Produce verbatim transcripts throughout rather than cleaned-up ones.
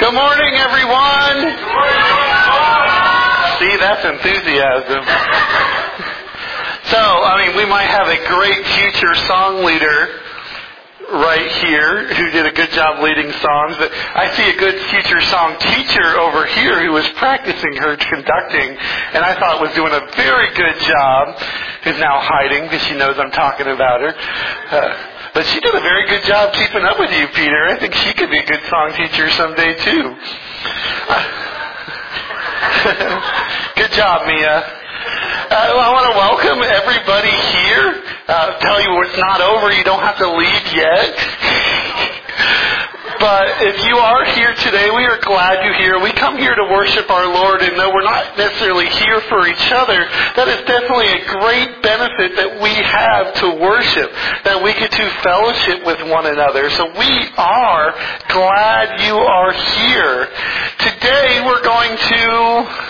Good morning, everyone. See, that's enthusiasm. So, I mean, we might have a great future song leader right here who did a good job leading songs, but I see a good future song teacher over here who was practicing her conducting, and I thought was doing a very good job, who's now hiding because she knows I'm talking about her. Uh, But she did a very good job keeping up with you, Peter. I think she could be a good song teacher someday, too. Uh, good job, Mia. Uh, I want to welcome everybody here. Uh, tell you it's not over. You don't have to leave yet. But if you are here today, we are glad you're here. We come here to worship our Lord, and though we're not necessarily here for each other, that is definitely a great benefit that we have to worship, that we get to fellowship with one another. So we are glad you are here. Today we're going to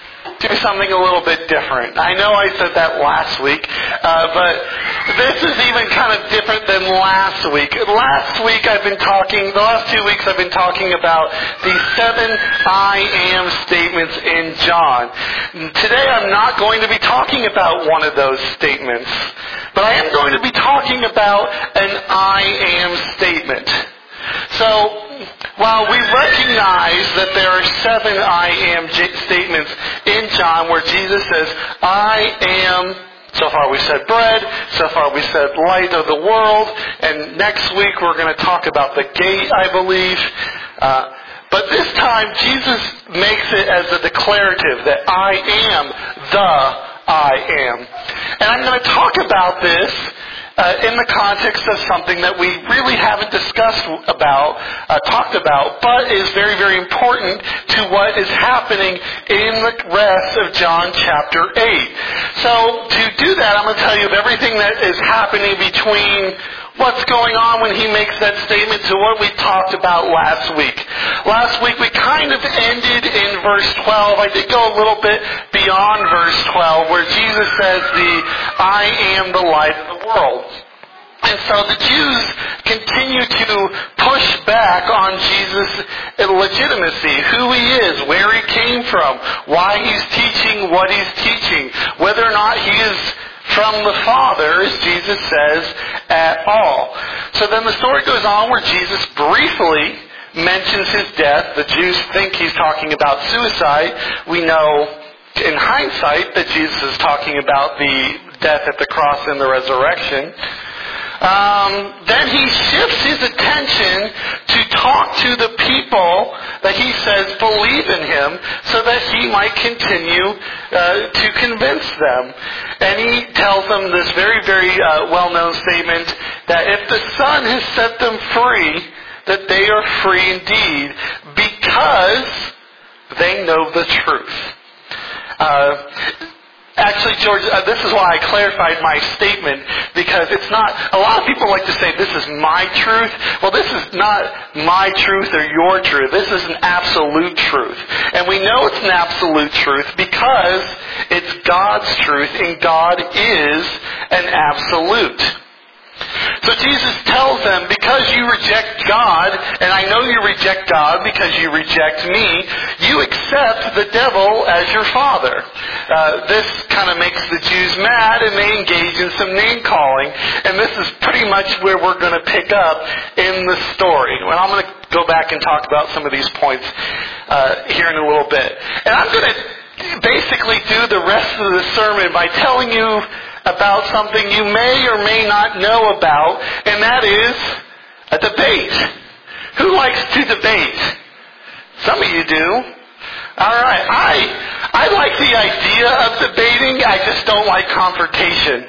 do something a little bit different. I know I said that last week, uh, but this is even kind of different than last week. Last week I've been talking, the last two weeks I've been talking about the seven I am statements in John. Today I'm not going to be talking about one of those statements, but I am going to be talking about an I am statement. So, while we recognize that there are seven I am statements in John where Jesus says, I am, so far we said bread, so far we said light of the world, and next week we're going to talk about the gate, I believe. Uh, but this time Jesus makes it as a declarative that I am the I am. And I'm going to talk about this Uh, in the context of something that we really haven't discussed about, uh, talked about, but is very, very important to what is happening in the rest of John chapter eight. So to do that, I'm going to tell you of everything that is happening between what's going on when he makes that statement to what we talked about last week. Last week we kind of ended in verse twelve. I did go a little bit beyond verse twelve where Jesus says the I am the light of the world. And so the Jews continue to push back on Jesus' legitimacy, who he is, where he came from, why he's teaching what he's teaching, whether or not he is from the Father, as Jesus says, at all. So then the story goes on where Jesus briefly mentions his death. The Jews think he's talking about suicide. We know in hindsight that Jesus is talking about the death at the cross and the resurrection. Um, then he shifts his attention to talk to the people that he says believe in him so that he might continue uh, to convince them. And he tells them this very, very uh, well-known statement that if the Son has set them free, that they are free indeed because they know the truth. Uh, Actually, George, uh, this is why I clarified my statement, because it's not, a lot of people like to say, this is my truth. Well, this is not my truth or your truth. This is an absolute truth. And we know it's an absolute truth because it's God's truth, and God is an absolute. So Jesus tells them, because you reject God, and I know you reject God because you reject me, you accept the devil as your father. Uh, this kind of makes the Jews mad, and they engage in some name-calling. And this is pretty much where we're going to pick up in the story. And I'm going to go back and talk about some of these points uh, here in a little bit. And I'm going to basically do the rest of the sermon by telling you about something you may or may not know about, and that is a debate. Who likes to debate? Some of you do. All right. I I like the idea of debating. I just don't like confrontation.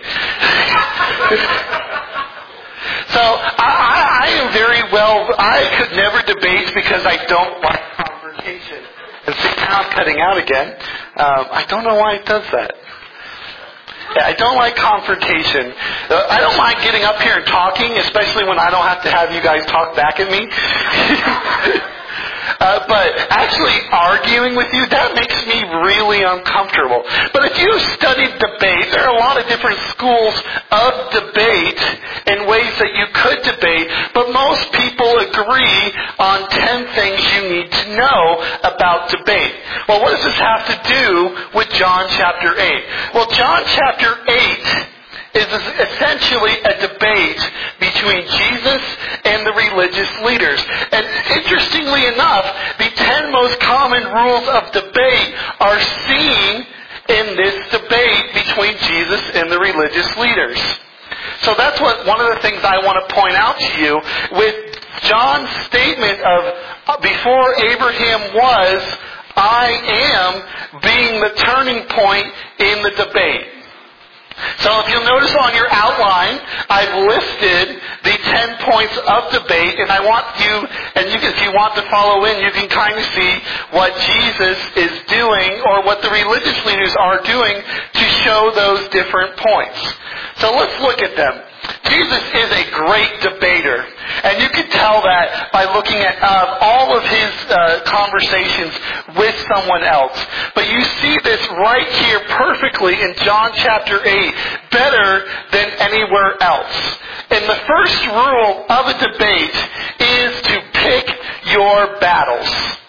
So I, I, I am very well, I could never debate because I don't like confrontation. And see, now I'm cutting out again. Um, I don't know why it does that. Yeah, I don't like confrontation. Uh, I don't mind getting up here and talking, especially when I don't have to have you guys talk back at me. uh, but but actually arguing with you, that makes me really uncomfortable. But if you've studied debate, there are a lot of different schools of debate and ways that you could debate, but most people agree on ten things you need to know about debate. Well, what does this have to do with John chapter eight? Well, John chapter eight is essentially a debate between Jesus and the religious leaders. And interestingly enough, the ten most common rules of debate are seen in this debate between Jesus and the religious leaders. So that's what one of the things I want to point out to you with John's statement of before Abraham was, I am, being the turning point in the debate. So if you'll notice on your outline, I've listed the ten points of debate, and I want you, and you can, if you want to follow in, you can kind of see what Jesus is doing or what the religious leaders are doing to show those different points. So let's look at them. Jesus is a great debater, and you can tell that by looking at uh, all of his uh, conversations with someone else. But you see this right here perfectly in John chapter eight, better than anywhere else. And the first rule of a debate is to pick your battles.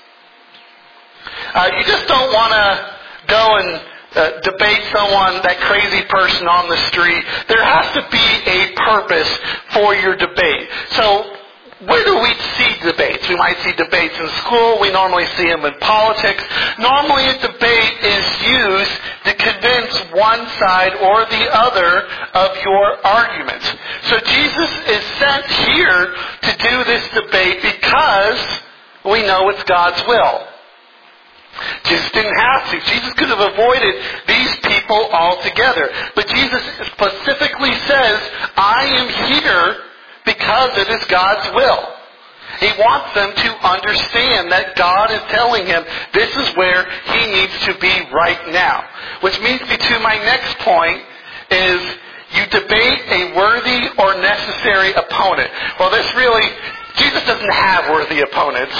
Uh, you just don't want to go and Uh, debate someone, that crazy person on the street. There has to be a purpose for your debate. So, where do we see debates? We might see debates in school. We normally see them in politics. Normally a debate is used to convince one side or the other of your argument. So Jesus is sent here to do this debate because we know it's God's will. Jesus didn't have to. Jesus could have avoided these people altogether. But Jesus specifically says, I am here because it is God's will. He wants them to understand that God is telling him this is where he needs to be right now. Which leads me to my next point is you debate a worthy or necessary opponent. Well, this really, Jesus doesn't have worthy opponents.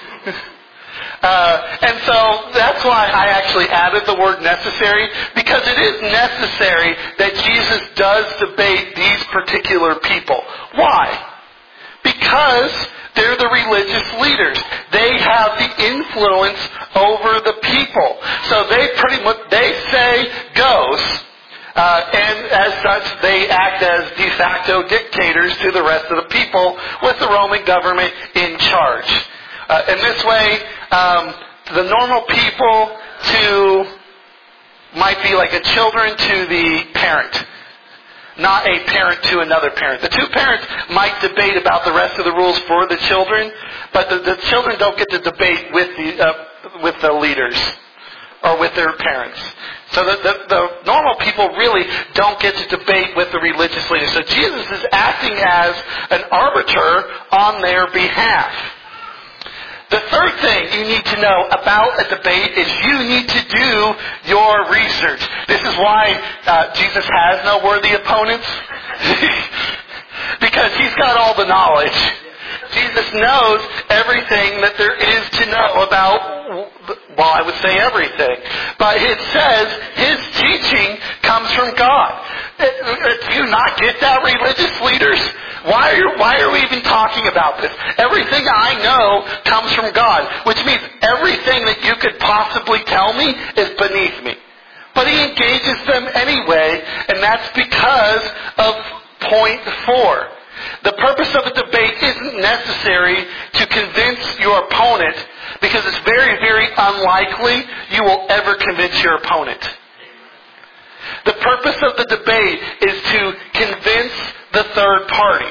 Uh, and so that's why I actually added the word necessary, because it is necessary that Jesus does debate these particular people. Why? Because they're the religious leaders. They have the influence over the people. So they pretty much, they say goes, uh, and as such they act as de facto dictators to the rest of the people with the Roman government in charge. Uh, in this way, um, the normal people to might be like a children to the parent, not a parent to another parent. The two parents might debate about the rest of the rules for the children, but the, the children don't get to debate with the uh, with the leaders or with their parents. So the, the, the normal people really don't get to debate with the religious leaders. So Jesus is acting as an arbiter on their behalf. The third thing you need to know about a debate is you need to do your research. This is why uh, Jesus has no worthy opponents. Because he's got all the knowledge. Jesus knows everything that there is to know about, well, I would say everything. But it says his teaching comes from God. Do you not get that, religious leaders? Why are, why are we even talking about this? Everything I know comes from God, which means everything that you could possibly tell me is beneath me. But he engages them anyway, and that's because of point four. The purpose of a debate isn't necessary to convince your opponent, because it's very, very unlikely you will ever convince your opponent. The purpose of the debate is to convince the third party.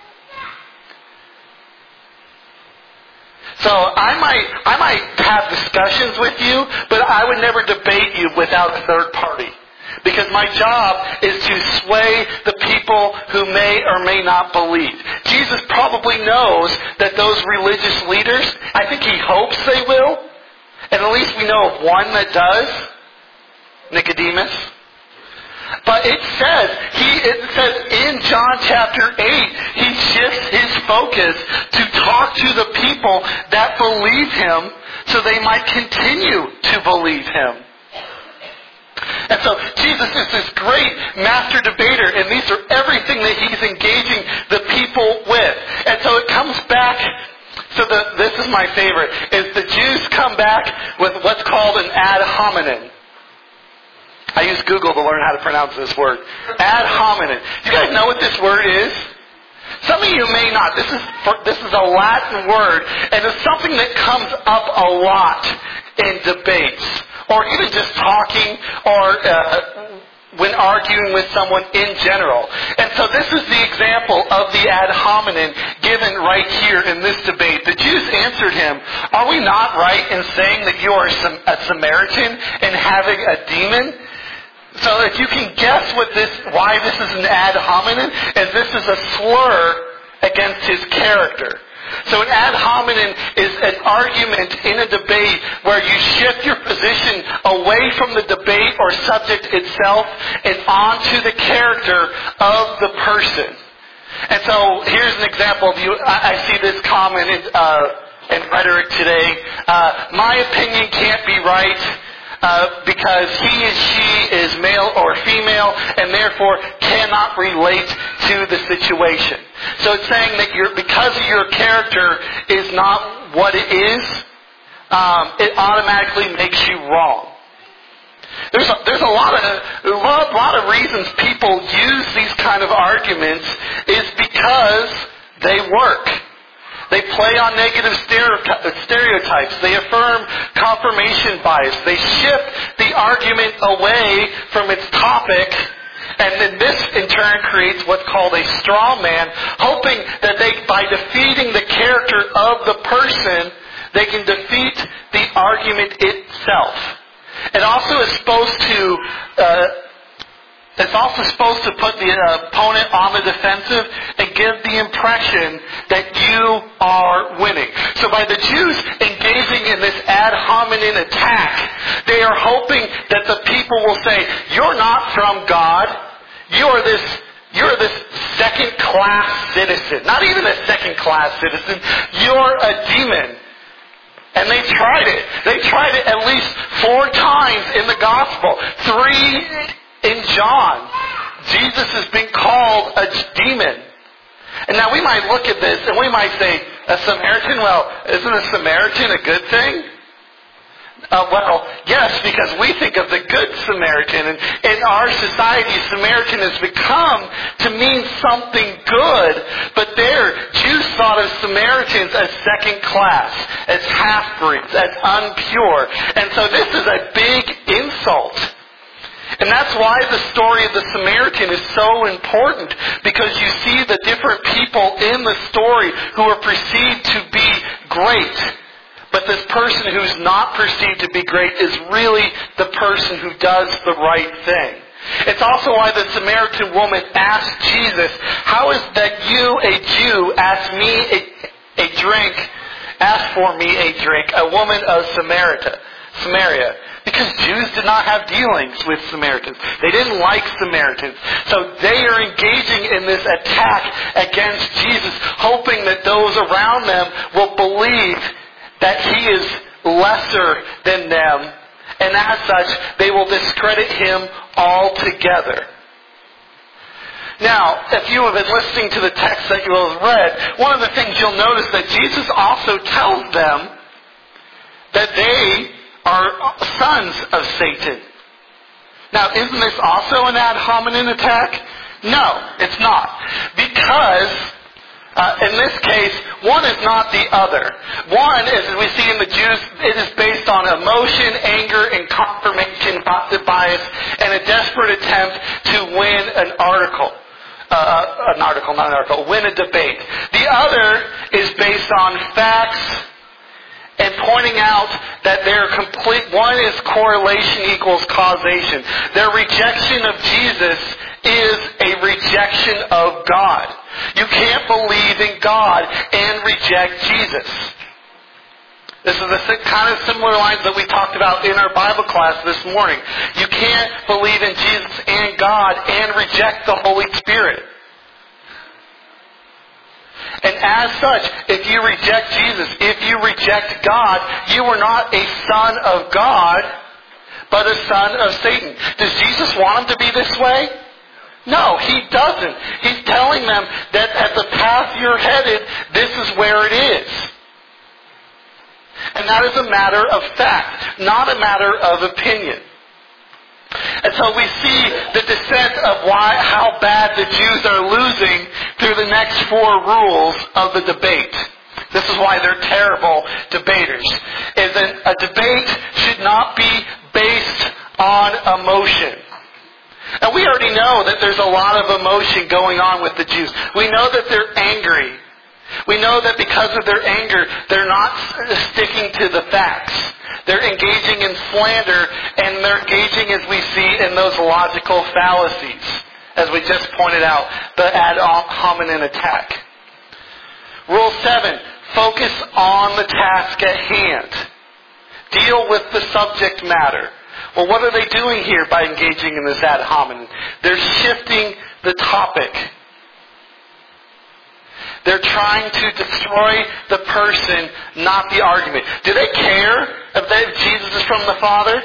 So I might I might have discussions with you, but I would never debate you without a third party. Because my job is to sway the people who may or may not believe. Jesus probably knows that those religious leaders, I think he hopes they will, and at least we know of one that does, Nicodemus. But it says, he, it says in John chapter eight, he shifts his focus to talk to the people that believe him so they might continue to believe him. And so Jesus is this great master debater, and these are everything that he's engaging the people with. And so it comes back, so the, this is my favorite, is the Jews come back with what's called an ad hominem. I used Google to learn how to pronounce this word. Ad hominem. Do you guys know what this word is? Some of you may not. This is this is a Latin word, and it's something that comes up a lot in debates, or even just talking, or uh, when arguing with someone in general. And so this is the example of the ad hominem given right here in this debate. The Jews answered him, "Are we not right in saying that you are a Samaritan and having a demon?" So if you can guess what this, why this is an ad hominem, is this is a slur against his character. So an ad hominem is an argument in a debate where you shift your position away from the debate or subject itself and onto the character of the person. And so here's an example of you. I, I see this common in, uh, in rhetoric today. Uh, my opinion can't be right. Uh, because he and she is male or female and therefore cannot relate to the situation. So it's saying that you're, because your character is not what it is, um, it automatically makes you wrong. There's a, there's a lot of a lot, lot of reasons people use these kind of arguments is because they work. They play on negative stereotypes. They affirm confirmation bias. They shift the argument away from its topic. And then this, in turn, creates what's called a straw man, hoping that they, by defeating the character of the person, they can defeat the argument itself. It also is supposed to... Uh, It's also supposed to put the opponent on the defensive and give the impression that you are winning. So by the Jews engaging in this ad hominem attack, they are hoping that the people will say, "You're not from God. You're this, you're this second-class citizen. Not even a second-class citizen. You're a demon." And they tried it. They tried it at least four times in the gospel. Three in John, Jesus has been called a demon. And now we might look at this and we might say, a Samaritan, well, isn't a Samaritan a good thing? Uh, well, yes, because we think of the good Samaritan. And in our society, Samaritan has become to mean something good. But there, Jews thought of Samaritans as second class, as half-breeds, as unpure. And so this is a big insult. And that's why the story of the Samaritan is so important, because you see the different people in the story who are perceived to be great. But this person who's not perceived to be great is really the person who does the right thing. It's also why the Samaritan woman asked Jesus, "How is that you, a Jew, ask me a, a drink, ask for me a drink, a woman of Samaria?" Samaria. Because Jews did not have dealings with Samaritans. They didn't like Samaritans. So they are engaging in this attack against Jesus, hoping that those around them will believe that he is lesser than them. And as such, they will discredit him altogether. Now, if you have been listening to the text that you have read, one of the things you'll notice that Jesus also tells them that they are sons of Satan. Now, isn't this also an ad hominem attack? No, it's not. Because, uh, in this case, one is not the other. One, as we see in the Jews, it is based on emotion, anger, and confirmation bias, and a desperate attempt to win an article. Uh, an article, not an article, win a debate. The other is based on facts, and pointing out that their complete, one is correlation equals causation. Their rejection of Jesus is a rejection of God. You can't believe in God and reject Jesus. This is the kind of similar lines that we talked about in our Bible class this morning. You can't believe in Jesus and God and reject the Holy Spirit. And as such, if you reject Jesus, if you reject God, you are not a son of God, but a son of Satan. Does Jesus want him to be this way? No, he doesn't. He's telling them that at the path you're headed, this is where it is. And that is a matter of fact, not a matter of opinion. And so we see the descent of why, how bad the Jews are losing through the next four rules of the debate. This is why they're terrible debaters. Is that a debate should not be based on emotion. And we already know that there's a lot of emotion going on with the Jews. We know that they're angry. We know that because of their anger, they're not sticking to the facts. They're engaging in slander, and they're engaging, as we see, in those logical fallacies, as we just pointed out, the ad hominem attack. Rule seven, focus on the task at hand. Deal with the subject matter. Well, what are they doing here by engaging in this ad hominem? They're shifting the topic. They're trying to destroy the person, not the argument. Do they care if, they, if Jesus is from the Father?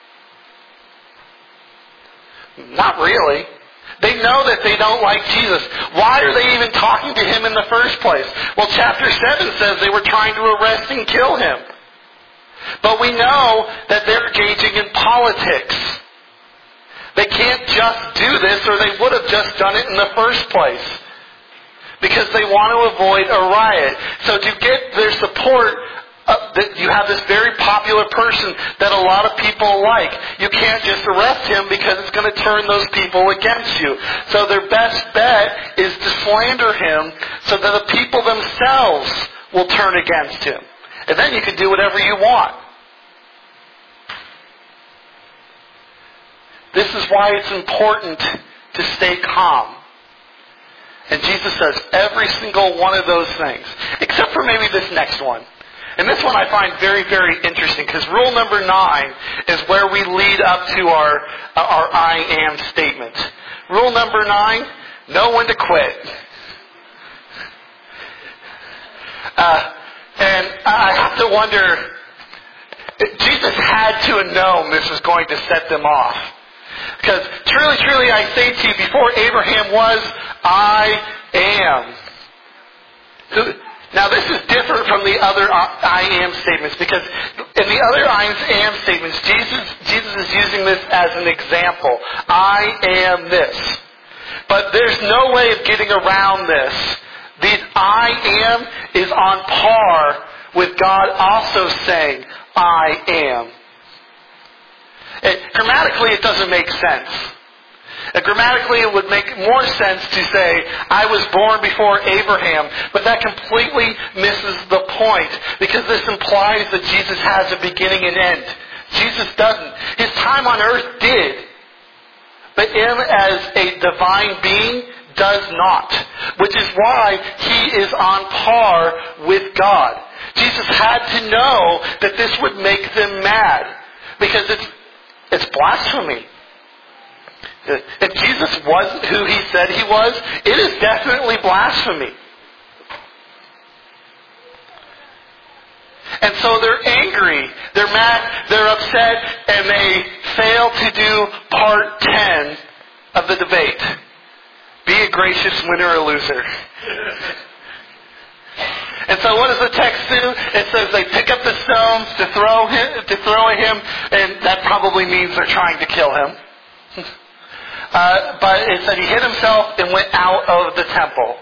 Not really. They know that they don't like Jesus. Why are they even talking to him in the first place? Well, chapter seven says they were trying to arrest and kill him. But we know that they're engaging in politics. They can't just do this, or they would have just done it in the first place. Because they want to avoid a riot. So to get their support, uh, that you have this very popular person that a lot of people like. You can't just arrest him because it's going to turn those people against you. So their best bet is to slander him so that the people themselves will turn against him. And then you can do whatever you want. This is why it's important to stay calm. And Jesus says every single one of those things, except for maybe this next one. And this one I find very, very interesting, because rule number nine is where we lead up to our, our I am statement. Rule number nine, know when to quit. Uh, and I have to wonder, Jesus had to have known this was going to set them off. Because truly, truly, I say to you, before Abraham was, I am. Now, this is different from the other I am statements, because in the other I am statements, Jesus, Jesus is using this as an example. I am this. But there's no way of getting around this. The I am is on par with God also saying, I am. It, grammatically, it doesn't make sense. Uh, grammatically, it would make more sense to say, I was born before Abraham, but that completely misses the point, because this implies that Jesus has a beginning and end. Jesus doesn't. His time on earth did, but him as a divine being does not, which is why he is on par with God. Jesus had to know that this would make them mad, because it's It's blasphemy. If Jesus wasn't who he said he was, it is definitely blasphemy. And so they're angry, they're mad, they're upset, and they fail to do part ten of the debate. Be a gracious winner or loser. And so what does the text do? It says they pick up the stones to throw him, to throw at him, and that probably means they're trying to kill him. uh, but it said he hid himself and went out of the temple.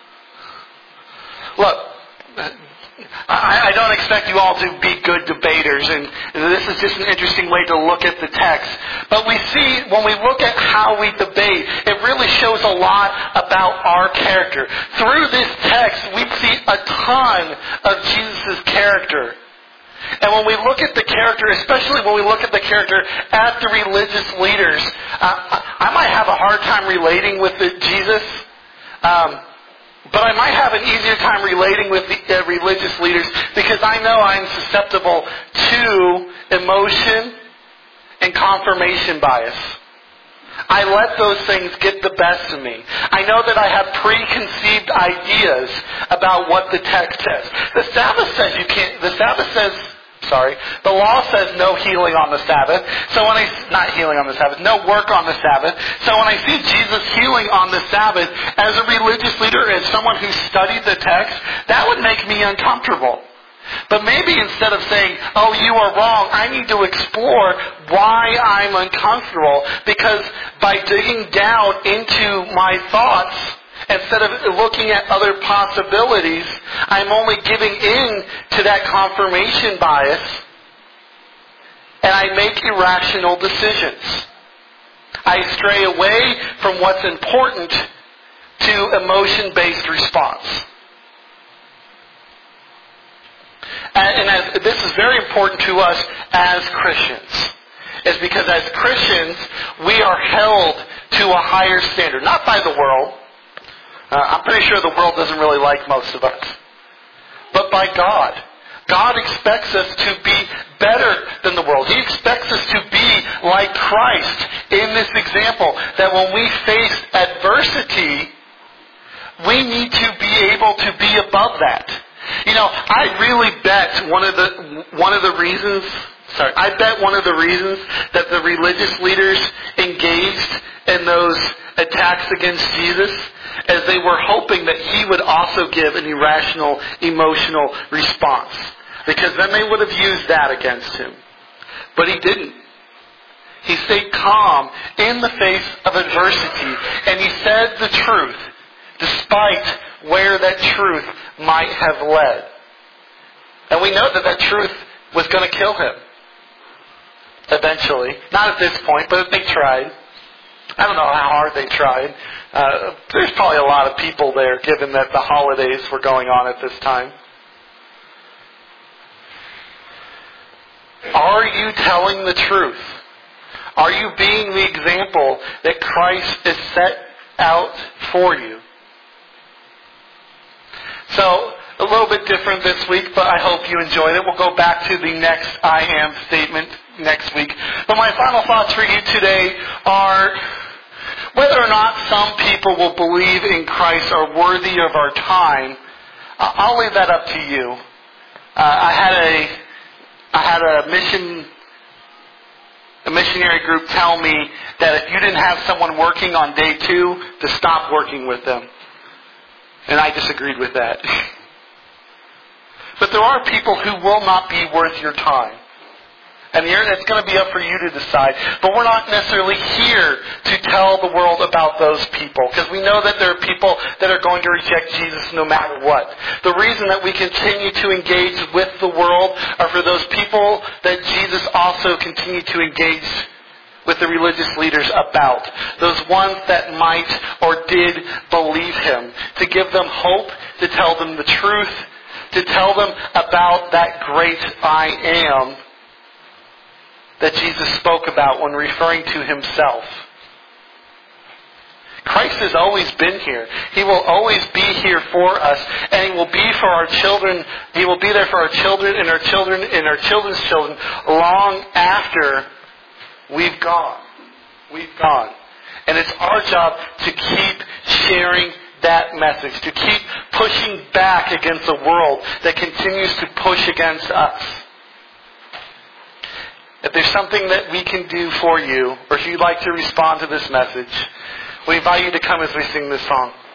Look, I, I don't expect you all to be good debaters, and this is just an interesting way to look at the text. But we see, when we look at how we debate, it really shows a lot about our character. Through this text, we see a ton of Jesus' character. And when we look at the character, especially when we look at the character at the religious leaders, uh, I might have a hard time relating with the Jesus. Um, But I might have an easier time relating with the uh, religious leaders because I know I'm susceptible to emotion and confirmation bias. I let those things get the best of me. I know that I have preconceived ideas about what the text says. The Sabbath says you can't, the Sabbath says, sorry, the law says no healing on the Sabbath. So when I, not healing on the Sabbath, no work on the Sabbath. So when I see Jesus healing on the Sabbath, as a religious leader, as someone who studied the text, that would make me uncomfortable. But maybe instead of saying, oh, you are wrong, I need to explore why I'm uncomfortable. Because by digging down into my thoughts, instead of looking at other possibilities, I'm only giving in to that confirmation bias, and I make irrational decisions. I stray away from what's important to emotion-based response. And as, this is very important to us as Christians. Is because as Christians, we are held to a higher standard. Not by the world. Uh, I'm pretty sure the world doesn't really like most of us. But by God. God expects us to be better than the world. He expects us to be like Christ in this example. That when we face adversity, we need to be able to be above that. You know, I really bet one of the one of the reasons, sorry, I bet one of the reasons that the religious leaders engaged in those attacks against Jesus is they were hoping that he would also give an irrational, emotional response. Because then they would have used that against him. But he didn't. He stayed calm in the face of adversity, and he said the truth, despite where that truth might have led. And we know that that truth was going to kill him. Eventually. Not at this point, but they tried. I don't know how hard they tried. Uh, there's probably a lot of people there, given that the holidays were going on at this time. Are you telling the truth? Are you being the example that Christ is set out for you? So, a little bit different this week, but I hope you enjoyed it. We'll go back to the next I am statement next week. But my final thoughts for you today are whether or not some people will believe in Christ are worthy of our time. Uh, I'll leave that up to you. Uh, I had a I had a mission a missionary group tell me that if you didn't have someone working on day two, to stop working with them. And I disagreed with that. But there are people who will not be worth your time. And it's going to be up for you to decide. But we're not necessarily here to tell the world about those people. Because we know that there are people that are going to reject Jesus no matter what. The reason that we continue to engage with the world are for those people that Jesus also continued to engage with the religious leaders about. Those ones that might or did believe him. To give them hope, to tell them the truth, to tell them about that great I am that Jesus spoke about when referring to himself. Christ has always been here. He will always be here for us, and he will be for our children. He will be there for our children and our children and our children's children long after we've gone. We've gone. And it's our job to keep sharing that message, to keep pushing back against a world that continues to push against us. If there's something that we can do for you, or if you'd like to respond to this message, we invite you to come as we sing this song.